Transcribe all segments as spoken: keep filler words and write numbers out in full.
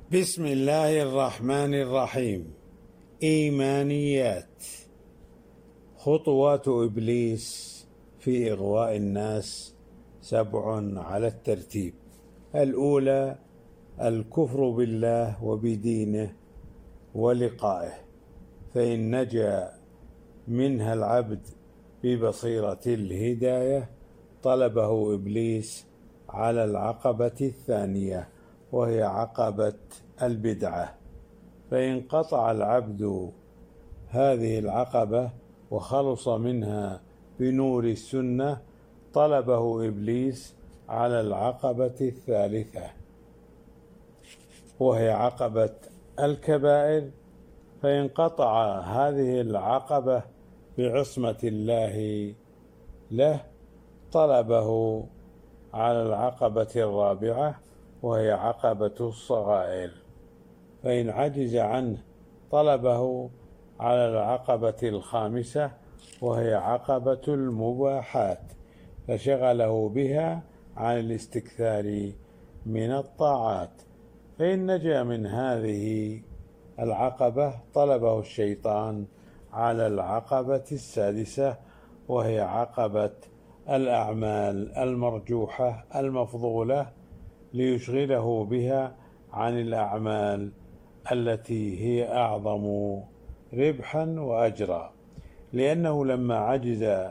بسم الله الرحمن الرحيم. إيمانيات. خطوات إبليس في إغواء الناس سبع على الترتيب. الأولى الكفر بالله وبدينه ولقائه، فإن نجا منها العبد ببصيرة الهداية طلبه إبليس على العقبة الثانية، وهي عقبة البدعة. فإن قطع العبد هذه العقبة وخلص منها بنور السنة طلبه إبليس على العقبة الثالثة، وهي عقبة الكبائر. فإن قطع هذه العقبة بعصمة الله له طلبه على العقبة الرابعة، وهي عقبة الصغائر. فإن عجز عنه طلبه على العقبة الخامسة، وهي عقبة المباحات، فشغله بها عن الاستكثار من الطاعات. فإن نجا من هذه العقبة طلبه الشيطان على العقبة السادسة، وهي عقبة الأعمال المرجوحة المفضولة، ليشغله بها عن الأعمال التي هي أعظم ربحا وأجرا، لأنه لما عجز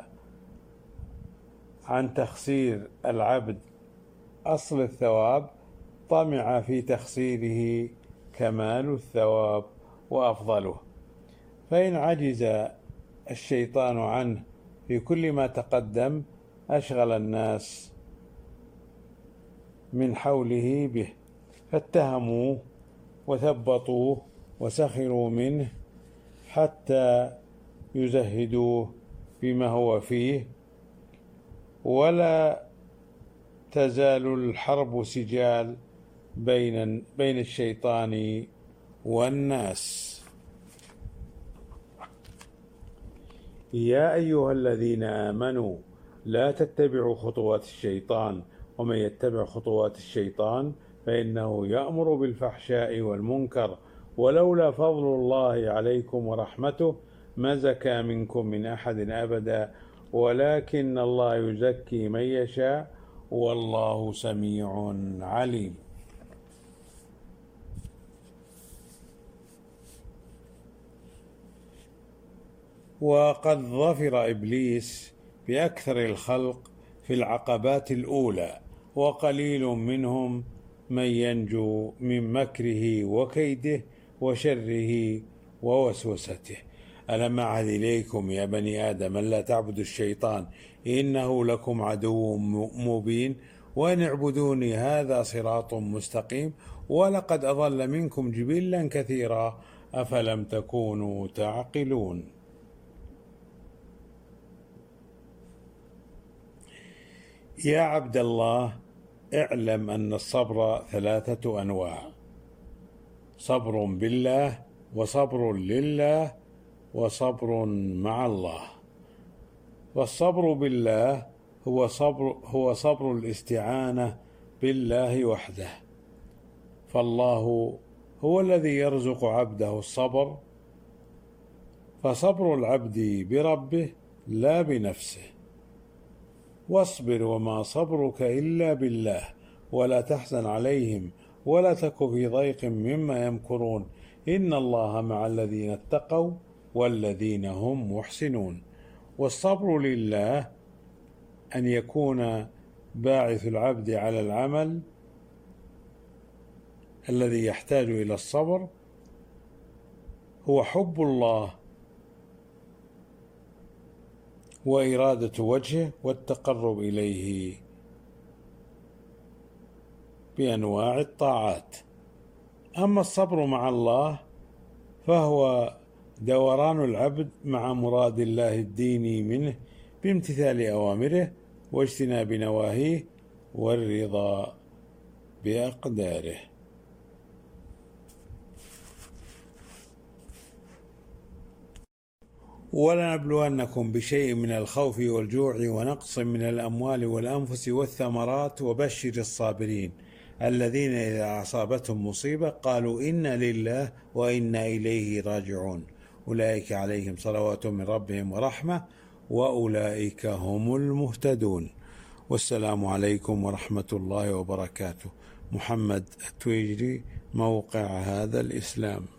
عن تخسير العبد أصل الثواب طمع في تخسيره كمال الثواب وأفضله. فإن عجز الشيطان عنه في كل ما تقدم أشغل الناس من حوله به، فاتهموه وثبطوه وسخروا منه حتى يزهدوه بما هو فيه. ولا تزال الحرب سجال بين بين الشيطان والناس. يا أيها الذين آمنوا لا تتبعوا خطوات الشيطان، ومن يتبع خطوات الشيطان فإنه يأمر بالفحشاء والمنكر، ولولا فضل الله عليكم ورحمته ما زكى منكم من أحد أبدا، ولكن الله يزكي من يشاء والله سميع عليم. وقد ظفر إبليس بأكثر الخلق في العقبات الأولى، وقليل منهم من ينجو من مكره وكيده وشره ووسوسته. ألم أعهد إليكم يا بني آدم ألا تعبدوا الشيطان إنه لكم عدو مبين، وأن اعبدوني هذا صراط مستقيم، ولقد أضل منكم جبلا كثيرا أفلم تكونوا تعقلون. يا عبد الله، اعلم أن الصبر ثلاثة أنواع: صبر بالله، وصبر لله، وصبر مع الله. والصبر بالله هو صبر هو صبر الاستعانة بالله وحده، فالله هو الذي يرزق عبده الصبر، فصبر العبد بربه لا بنفسه. واصبر وما صبرك إلا بالله، ولا تحزن عليهم ولا تك في ضيق مما يمكرون، إن الله مع الذين اتقوا والذين هم محسنون. والصبر لله أن يكون باعث العبد على العمل الذي يحتاج إلى الصبر هو حب الله وإرادة وجهه والتقرب إليه بأنواع الطاعات. أما الصبر مع الله فهو دوران العبد مع مراد الله الديني منه بامتثال أوامره واجتناب نواهيه والرضا بأقداره. ولنبلونكم بشيء من الخوف والجوع ونقص من الأموال والأنفس والثمرات وبشر الصابرين الذين إذا أصابتهم مصيبة قالوا إنا لله وإنا إليه راجعون أولئك عليهم صلوات من ربهم ورحمة وأولئك هم المهتدون. والسلام عليكم ورحمة الله وبركاته. محمد التويجري، موقع هذا الإسلام.